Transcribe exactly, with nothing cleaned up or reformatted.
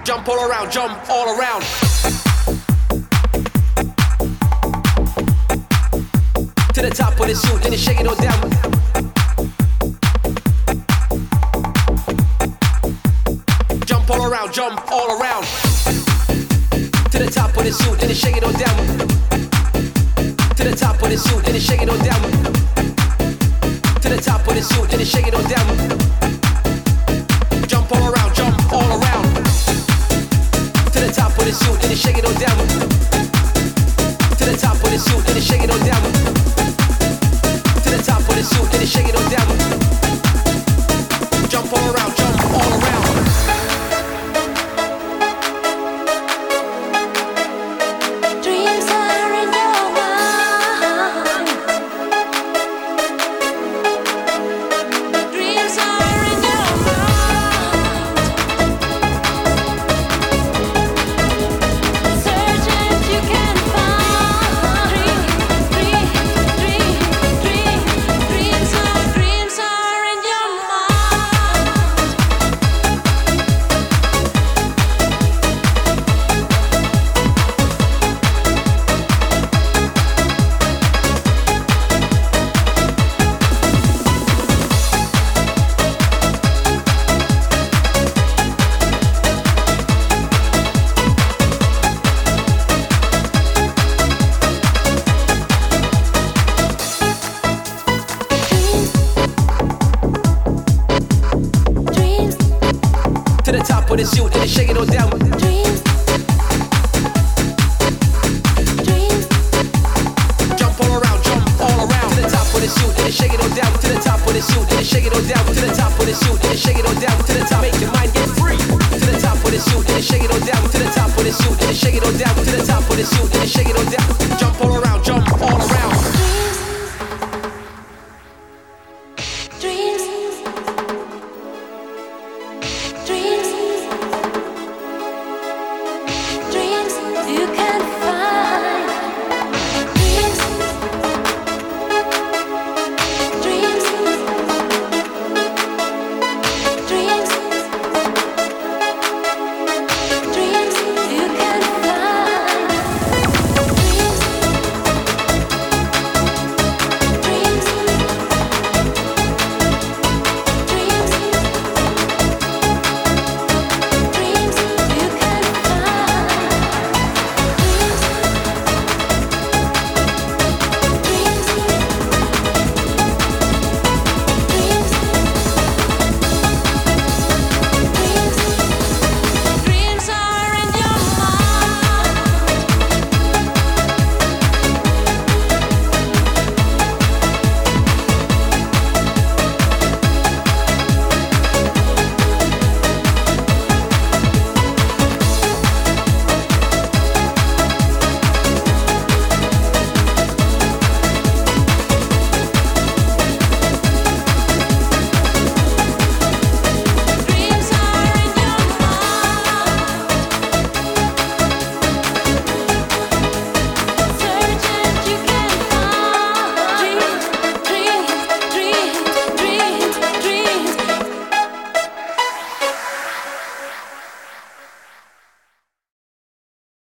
Jump all around, jump all around. To the top of the suit, then you shake it all down. Jump all around, jump all around. To the top of the suit, then you shake it all down. To the top of the suit, then you shake it all down. To the top of the suit, then you shake it all down. Jump all around, jump all around. To the top of the suit, then you shake it all down. To the top of the suit, then you shake it all down. To the top of the suit, then you shake it all down. Jump all around, jump all around. With a suit, then you shake it all down. Dreams. Dreams. Jump all around, jump all around. To the top with a suit, then you shake it all down. To the top with a suit, then you shake it all down. To the top with a suit, then you shake it all down. To the top, make your mind get free. To the top with a suit, then you shake it all down. To the top with a suit, then you shake it all down. To the top with a suit, then you shake it all down.